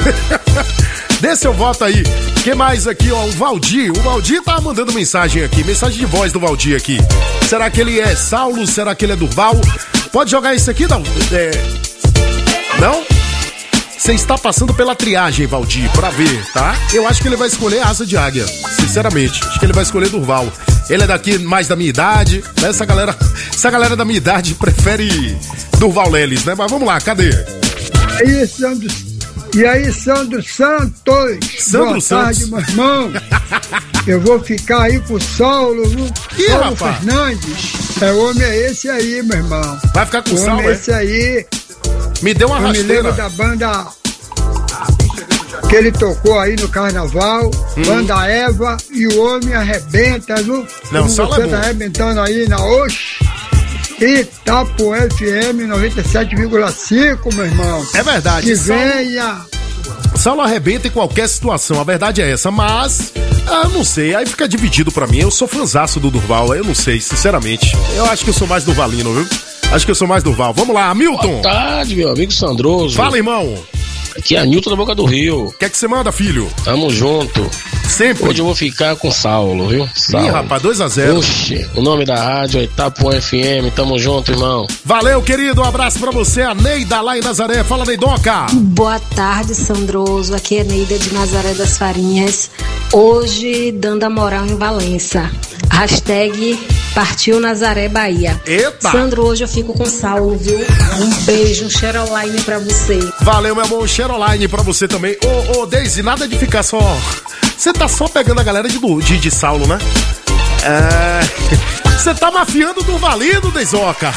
C: Dê seu voto aí. Que mais aqui, ó? O Valdir. O Valdir tá mandando mensagem aqui, mensagem de voz do Valdir aqui. Será que ele é Saulo? Será que ele é Durval? Pode jogar isso aqui, não? É... Não? Você está passando pela triagem, Valdir, pra ver, tá? Eu acho que ele vai escolher Asa de Águia, sinceramente. Acho que ele vai escolher Durval. Ele é daqui mais da minha idade, né? Essa galera, essa galera da minha idade prefere Durval Leles, né? Mas vamos lá, cadê?
S: E aí, Sandro, e aí, Sandro Santos?
C: Sandro
S: Boa
C: Santos.
S: tarde, meu irmão. Eu vou ficar aí com o Saulo, viu?
C: Ih,
S: Saulo
C: rapaz.
S: Fernandes. É, o homem é esse aí, meu irmão.
C: Vai ficar com o
S: O
C: Saulo,
S: homem é
C: é?
S: esse aí.
C: Me deu uma
S: Eu me
C: rasteira.
S: lembro da banda que ele tocou aí no carnaval,
C: Hum.
S: Banda Eva, e o homem arrebenta, viu?
C: Não,
S: Como
C: Saulo
S: você
C: é bom.
S: tá arrebentando aí na Oxe, Itapuã F M noventa e sete vírgula cinco, meu irmão.
C: É verdade,
S: Que
C: Saulo-
S: venha.
C: Saulo arrebenta em qualquer situação, a verdade é essa, mas ah, eu não sei, aí fica dividido pra mim. Eu sou fanzaço do Durval, eu não sei, sinceramente. Eu acho que eu sou mais Durvalino, viu? Acho que eu sou mais Durval. Vamos lá, Hamilton.
T: Boa tarde, meu amigo Sandroso.
C: Fala, irmão.
T: Aqui é Nilton da Boca do Rio.
C: O que é que você manda, filho?
T: Tamo junto.
C: Sempre.
T: Hoje eu vou ficar com Saulo, viu? Saulo.
C: Ih, rapaz, dois a zero.
T: Oxe, o nome da rádio é Itapuã F M. Tamo junto, irmão.
C: Valeu, querido. Um abraço pra você, a Neida lá em Nazaré. Fala, Neidoca.
U: Boa tarde, Sandroso. Aqui é Neida de Nazaré das Farinhas. Hoje, dando a moral em Valença. Hashtag Partiu Nazaré, Bahia.
C: Eita!
U: Sandro, hoje eu fico com Saulo, viu? Um beijo, um Cheroline pra você.
C: Valeu, meu amor. Cheroline pra você também. Ô, ô, Deise, nada de ficar só... Você tá só pegando a galera de, de, de Saulo, né? É... Você tá mafiando do Valido, Deizoca.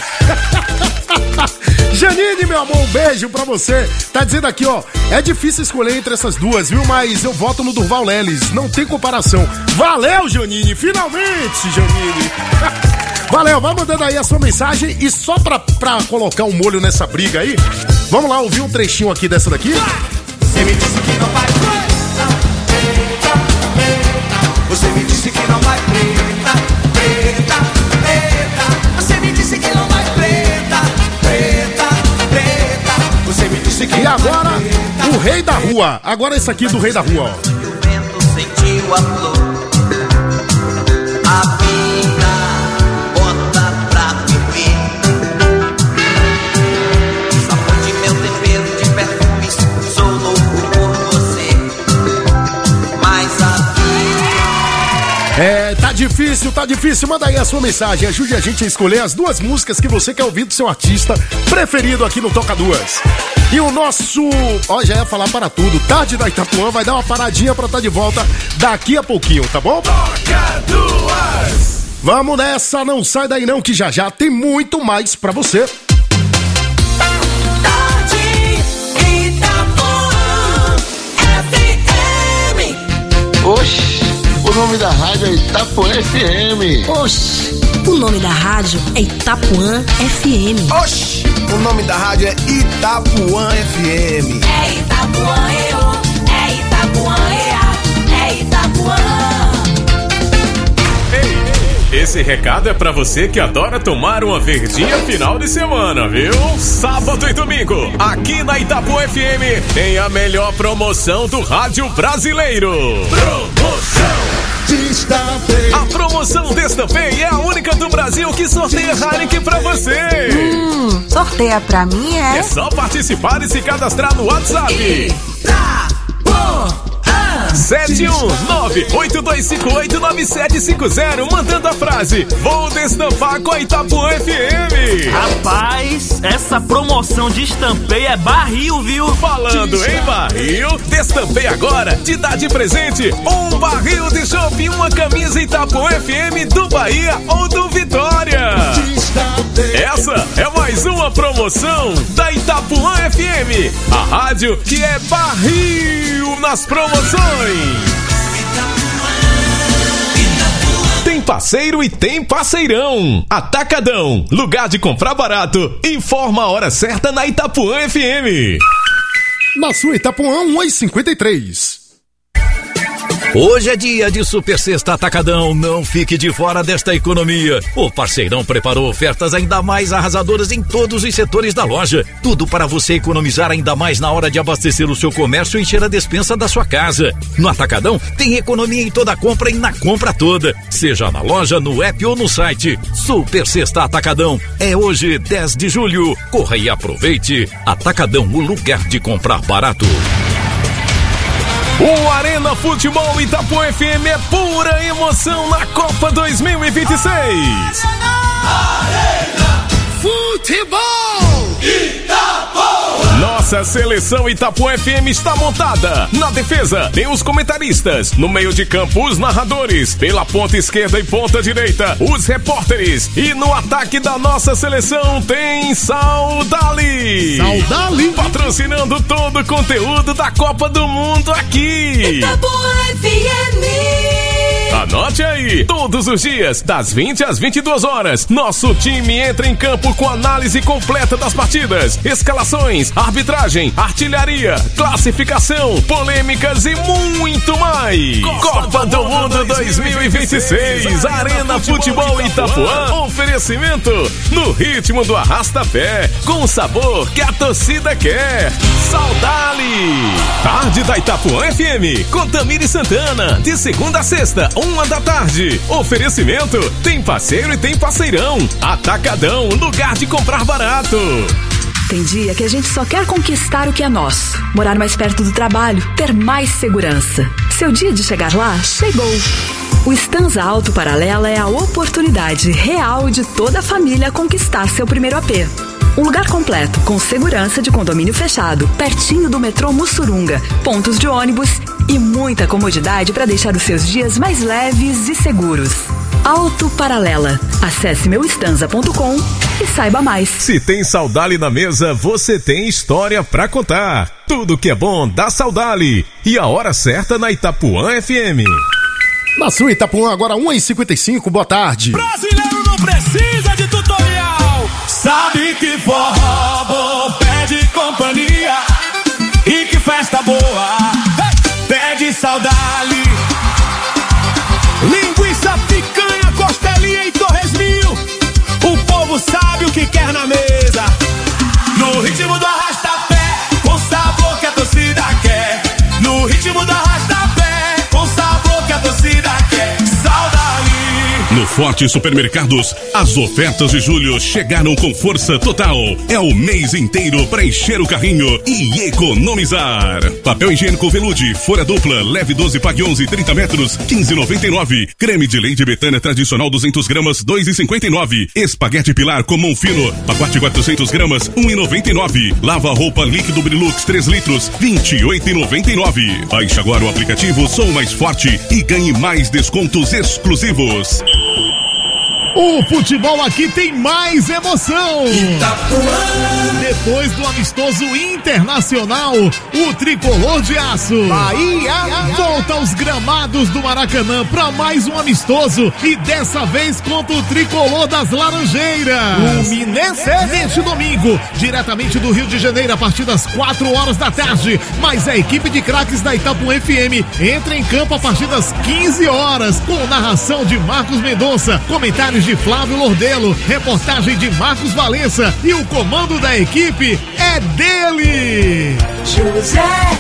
C: Janine, meu amor, um beijo pra você. Tá dizendo aqui, ó, é difícil escolher entre essas duas, viu? Mas eu voto no Durval Leles, não tem comparação. Valeu, Janine, finalmente, Janine. Valeu, vai mandando aí a sua mensagem. E só pra, pra colocar um molho nessa briga aí, vamos lá ouvir um trechinho aqui dessa daqui.
V: Você me disse que não vai preta, preta, preta. Você me disse que não vai preta, preta, preta. Você me disse que não vai preta, preta, preta. Você me disse que
C: E
V: não
C: agora,
V: vai preta.
C: o Rei da Rua. Agora esse aqui do Rei da Rua, ó.
V: O vento sentiu a flor, a vida bota pra viver. Sabor de meu tempero de perfumes, sou louco por você. Mas a
C: É, tá difícil, tá difícil. Manda aí a sua mensagem. Ajude a gente a escolher as duas músicas que você quer ouvir do seu artista preferido aqui no Toca Duas. E o nosso, ó, já ia falar para tudo, Tarde da Itapuã vai dar uma paradinha pra estar de volta daqui a pouquinho, tá bom? Toca Duas! Vamos nessa, não sai daí não, que já já tem muito mais pra você.
W: Oxi, o nome da rádio é Itapuã F M.
X: Oxi, o nome da rádio é Itapuã F M.
W: Oxi, o nome da rádio é Itapuã F M.
N: É Itapuã, eu, é Itapuã, ea, é Itapuã.
B: Ei, Esse recado é pra você que adora tomar uma verdinha final de semana, viu? Sábado e domingo, aqui na Itapuã F M, tem a melhor promoção do rádio brasileiro. Promoção Destampei. A promoção Destampei é a única do Brasil que sorteia Heineken pra você.
A: Hum, sorteia pra mim, é?
B: É só participar e se cadastrar no WhatsApp. Itapuã sete um nove oito dois cinco oito nove sete cinco zero, mandando a frase: vou destampar com a Itapuã F M.
D: Rapaz, essa promoção de Destampei é barril, viu?
B: Falando em barril, Destampei agora te dá de presente um barril de chopp e uma camisa Itapuã F M do Bahia ou do Vitória. Essa é mais uma promoção da Itapuã F M, a rádio que é barril nas promoções. Tem parceiro e tem parceirão. Atacadão, lugar de comprar barato. Informa a hora certa na Itapuã F M.
C: Na sua Itapuã, um e cinquenta e três.
E: Hoje é dia de Super Sexta Atacadão, não fique de fora desta economia. O parceirão preparou ofertas ainda mais arrasadoras em todos os setores da loja. Tudo para você economizar ainda mais na hora de abastecer o seu comércio e encher a despensa da sua casa. No Atacadão tem economia em toda compra e na compra toda, seja na loja, no app ou no site. Super Sexta Atacadão é hoje, dez de julho. Corra e aproveite. Atacadão, o lugar de comprar barato.
B: O Arena Futebol Itapuã F M é pura emoção na Copa dois mil e vinte e seis. Arena Futebol Itapuã. Nossa seleção Itapuã F M está montada. Na defesa tem os comentaristas, no meio de campo os narradores, pela ponta esquerda e ponta direita os repórteres, e no ataque da nossa seleção tem Saudali.
C: Saudali
B: patrocinando todo o conteúdo da Copa do Mundo aqui.
N: Itapuã F M.
B: Anote aí, todos os dias, das vinte às vinte e duas horas, nosso time entra em campo com análise completa das partidas, escalações, arbitragem, artilharia, classificação, polêmicas e muito mais. Copa, Copa do Mundo dois mil e vinte e seis, Arena Futebol Itapuã, oferecimento no ritmo do arrasta-pé, com o sabor que a torcida quer. Saudali. Tarde da Itapuã F M, com Tamiri Santana, de segunda a sexta, uma da tarde. Oferecimento, tem parceiro e tem parceirão. Atacadão, lugar de comprar barato.
F: Tem dia que a gente só quer conquistar o que é nosso. Morar mais perto do trabalho, ter mais segurança. Seu dia de chegar lá, chegou. O Stanza Auto Paralela é a oportunidade real de toda a família conquistar seu primeiro A P. Um lugar completo, com segurança de condomínio fechado, pertinho do metrô Mussurunga, pontos de ônibus e muita comodidade para deixar os seus dias mais leves e seguros. Auto Paralela. Acesse meu stanza ponto com e saiba mais.
B: Se tem Saudali na mesa, você tem história pra contar. Tudo que é bom dá Saudali. E a hora certa na Itapuã F M.
C: Na sua Itapuã, agora um e cinquenta e cinco, boa tarde.
O: Brasileiro não precisa de tutorial. Sabe que forró bom pede companhia. E que festa boa pede Saudali. Linguiça, picanha, costelinha e torresminho. O povo sabe o que quer na mesa. No ritmo do arrasta-pé, com sabor que a torcida quer. No ritmo do arrasta-pé, com sabor que a torcida quer. Saudali.
Y: No Forte Supermercados, as ofertas de julho chegaram com força total. É o mês inteiro para encher o carrinho e economizar. Papel higiênico Velude, folha dupla, leve doze, pague onze, trinta metros, quinze e noventa e nove. Creme de leite Betânia tradicional duzentas gramas, dois e cinquenta e nove. Espaguete Pilar comum fino, pacote quatrocentas gramas, um e noventa e nove. Lava roupa líquido Brilux três litros, vinte e oito e noventa e nove. Baixe agora o aplicativo Sou Mais Forte e ganhe mais descontos exclusivos.
H: O futebol aqui tem mais emoção. Itapuã. Depois do amistoso internacional, o tricolor de aço Bahia volta aos gramados do Maracanã para mais um amistoso e dessa vez contra o tricolor das Laranjeiras. Fluminense neste domingo, diretamente do Rio de Janeiro a partir das quatro horas da tarde. Mas a equipe de craques da Itapuã F M entra em campo a partir das quinze horas com narração de Marcos Mendonça, comentários de Flávio Lordelo, reportagem de Marcos Valença e o comando da equipe é dele,
G: José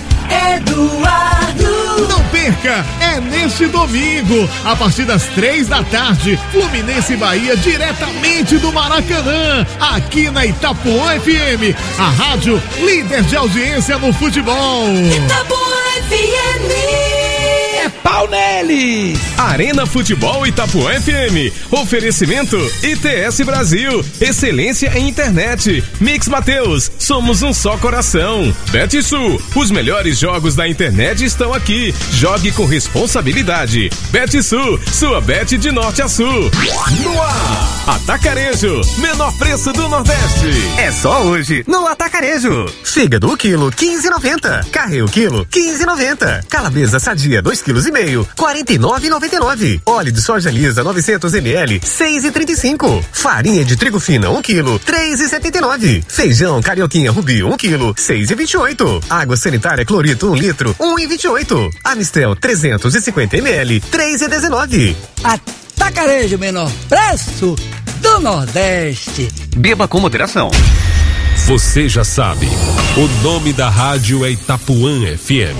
G: Eduardo.
H: Não perca, é neste domingo, a partir das três da tarde, Fluminense e Bahia, diretamente do Maracanã, aqui na Itapuã F M, a rádio líder de audiência no futebol.
G: Itapuã F M.
B: É pau neles! Arena Futebol Itapuã F M. Oferecimento I T S Brasil. Excelência em internet. Mix Mateus. Somos um só coração. BetSul. Os melhores jogos da internet estão aqui. Jogue com responsabilidade. BetSul. Sua bet de norte a sul. No ar. Atacarejo. Menor preço do Nordeste.
I: É só hoje no Atacarejo. Fígado o quilo, quinze e noventa. Carré o quilo, quinze e noventa. Calabresa sadia, dois quilos e meio, quarenta e nove e noventa e nove. Óleo de soja lisa, novecentos mililitros, seis e trinta e cinco. Farinha de trigo fina, um quilo, três e setenta e nove. Feijão carioquinha rubi, um quilo, seis e vinte e oito. Água sanitária clorito, um litro, um e vinte e oito. Amistel, trezentos e cinquenta mililitros, três e dezenove.
K: Atacarejo, menor preço do Nordeste.
I: Beba com moderação.
L: Você já sabe, o nome da rádio é Itapuã F M.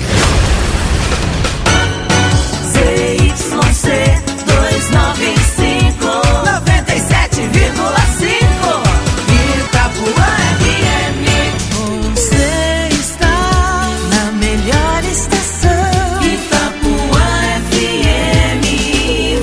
G: Z Y C duzentos e noventa e cinco, noventa e sete vírgula cinco. Itapuã F M. Você está na melhor estação. Itapuã F M.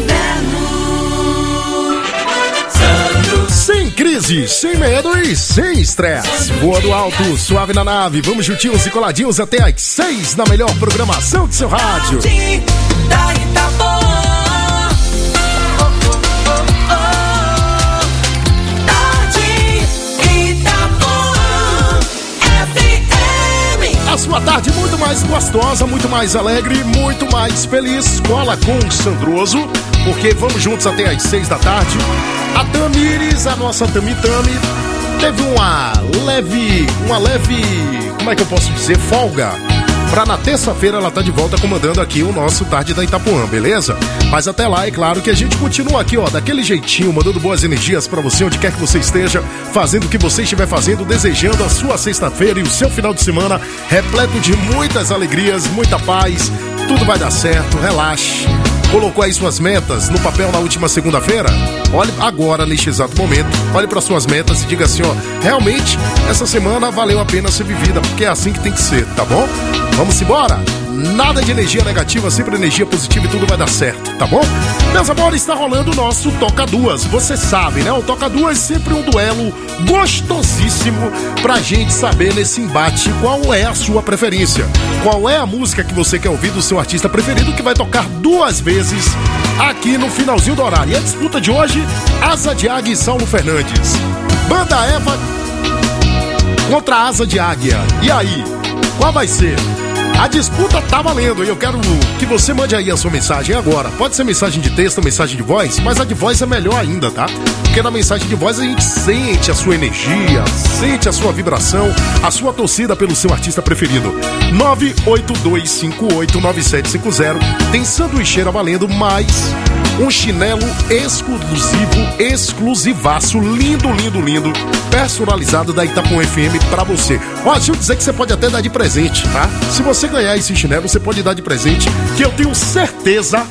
G: Inverno. Santos.
C: Sem crise, sem medo e sem estresse. Voa do alto, suave na nave. Vamos juntinhos e coladinhos até às seis na melhor programação do seu rádio.
G: Da Itapuã. Oh, oh, oh, oh. Tarde Itapuã F M.
C: A sua tarde muito mais gostosa, muito mais alegre, muito mais feliz. Cola com o Sandroso, porque vamos juntos até às seis da tarde. A Tamires, a nossa Tami Tami, teve uma leve, uma leve, como é que eu posso dizer, folga. Pra na terça-feira ela tá de volta comandando aqui o nosso Tarde da Itapuã, beleza? Mas até lá, é claro que a gente continua aqui, ó, daquele jeitinho, mandando boas energias pra você, onde quer que você esteja, fazendo o que você estiver fazendo, desejando a sua sexta-feira e o seu final de semana repleto de muitas alegrias, muita paz, tudo vai dar certo, relaxe. Colocou aí suas metas no papel na última segunda-feira? Olhe agora, neste exato momento, olhe para suas metas e diga assim, ó, realmente, essa semana valeu a pena ser vivida, porque é assim que tem que ser, tá bom? Vamos embora? Nada de energia negativa, sempre energia positiva e tudo vai dar certo, tá bom? Meus amores, está rolando o nosso Toca Duas, você sabe, né? O Toca Duas é sempre um duelo gostosíssimo pra gente saber nesse embate qual é a sua preferência. Qual é a música que você quer ouvir do seu artista preferido que vai tocar duas vezes aqui no finalzinho do horário. E a disputa de hoje, Asa de Águia e Saulo Fernandes. Banda Eva contra Asa de Águia. E aí, qual vai ser? A disputa tá valendo e eu quero que você mande aí a sua mensagem agora. Pode ser mensagem de texto, mensagem de voz, mas a de voz é melhor ainda, tá? Porque na mensagem de voz a gente sente a sua energia, sente a sua vibração, a sua torcida pelo seu artista preferido. nove oito dois cinco oito nove sete cinco zero. Tem sanduicheira valendo, mais um chinelo exclusivo, exclusivaço, lindo, lindo, lindo, personalizado da Itapuã F M pra você. Ó, deixa eu dizer que você pode até dar de presente, tá? Se você ganhar esse chinelo, você pode dar de presente, que eu tenho certeza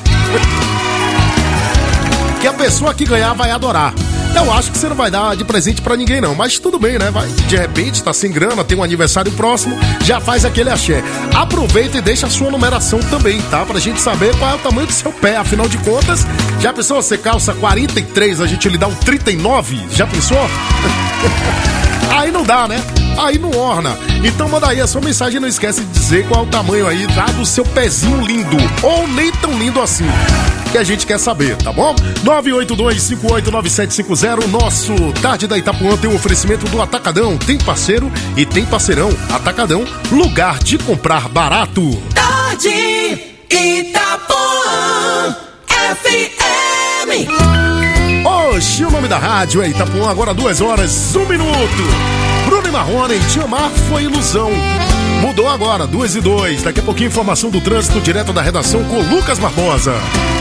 C: que a pessoa que ganhar vai adorar. Eu acho que você não vai dar de presente pra ninguém não, mas tudo bem, né? Vai, de repente, tá sem grana, tem um aniversário próximo, já faz aquele axé. Aproveita e deixa a sua numeração também, tá? Pra gente saber qual é o tamanho do seu pé, afinal de contas, já pensou, você calça quarenta e três, a gente lhe dá um trinta e nove? Já pensou? Aí não dá, né? aí não orna. Então manda aí a sua mensagem, não esquece de dizer qual é o tamanho aí tá do seu pezinho lindo, ou nem tão lindo assim, que a gente quer saber, tá bom? nove oito dois cinco oito nove sete cinco zero. Nosso Tarde da Itapuã tem um oferecimento do Atacadão. Tem parceiro e tem parceirão. Atacadão, lugar de comprar barato.
V: Tarde Itapuã F M.
C: Oxi, o nome da rádio é Itapuã, agora duas horas, um minuto. Bruno e Marrone, te amar foi ilusão. Mudou agora, duas e dois. Daqui a pouquinho, informação do trânsito direto da redação com Lucas Barbosa.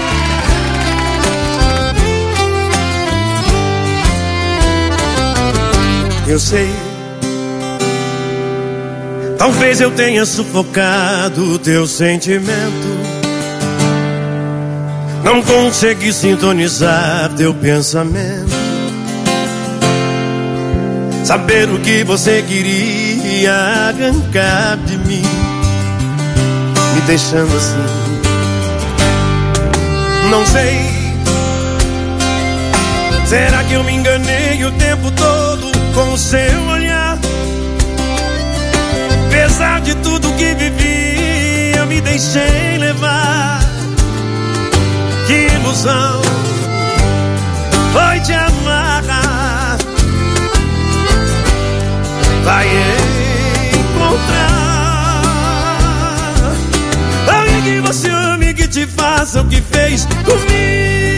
J: Eu sei, talvez eu tenha sufocado o teu sentimento. Não consegui sintonizar teu pensamento, saber o que você queria arrancar de mim, me deixando assim. Não sei, será que eu me enganei o tempo todo com o seu olhar? Apesar de tudo que vivi, eu me deixei levar. Que ilusão foi te amarrar. Vai encontrar alguém que você ame, que te faça o que fez comigo.